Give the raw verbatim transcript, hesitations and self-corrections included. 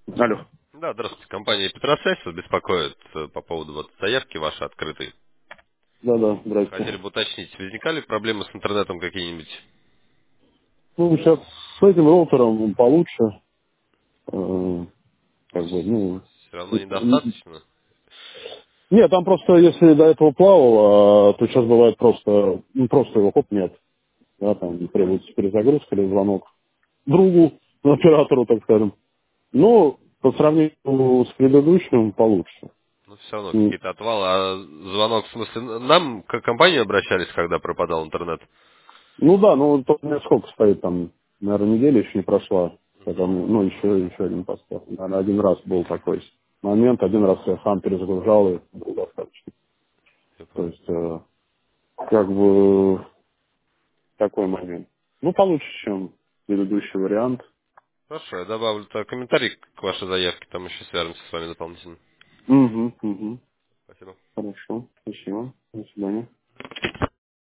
Алло. Да, здравствуйте. Компания Петросвязь вас беспокоит э, по поводу вот заявки вашей открытой. Да-да, Хотели здрасте. бы уточнить, возникали проблемы с интернетом какие-нибудь? Ну, сейчас с этим роутером получше. э, Ну, как бы, ну... все равно н- недостаточно. Нет, там просто, если до этого плавал, а, то сейчас бывает просто, ну, просто его хоп нет. Да, там требуется перезагрузка или звонок другу, оператору, так скажем. Ну, по сравнению с предыдущим, получше. Ну, все равно М, какие-то отвалы. А звонок, в смысле, нам, к компании обращались, когда пропадал интернет? Ну да, ну, то у меня сколько стоит там, наверное, неделя еще не прошла. Когда, Угу, мы- ну, еще, еще один паспорт. Наверное, один раз был такой момент, один раз я сам перезагружал, и был достаточно. я То понял. есть, э, как бы, такой момент. Ну, получше, чем предыдущий вариант. Хорошо, я добавлю тогда комментарий к вашей заявке, там еще свяжемся с вами дополнительно. Угу, угу. Спасибо. Хорошо, спасибо. До свидания.